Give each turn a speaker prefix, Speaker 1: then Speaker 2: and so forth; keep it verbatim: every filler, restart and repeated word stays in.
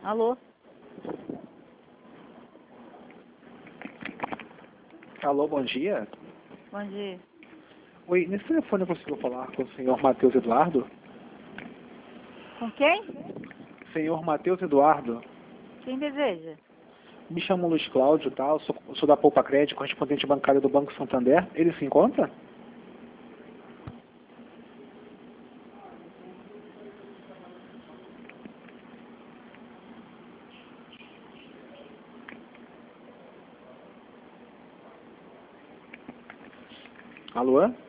Speaker 1: Alô?
Speaker 2: Alô, bom dia.
Speaker 1: Bom dia.
Speaker 2: Oi, nesse telefone eu consigo falar com o senhor Matheus Eduardo?
Speaker 1: Com quem?
Speaker 2: Senhor Matheus Eduardo.
Speaker 1: Quem deseja?
Speaker 2: Me chamo Luiz Cláudio, tá? Eu sou, eu sou da Poupa Crédito, correspondente bancário do Banco Santander. Ele se encontra? Alô?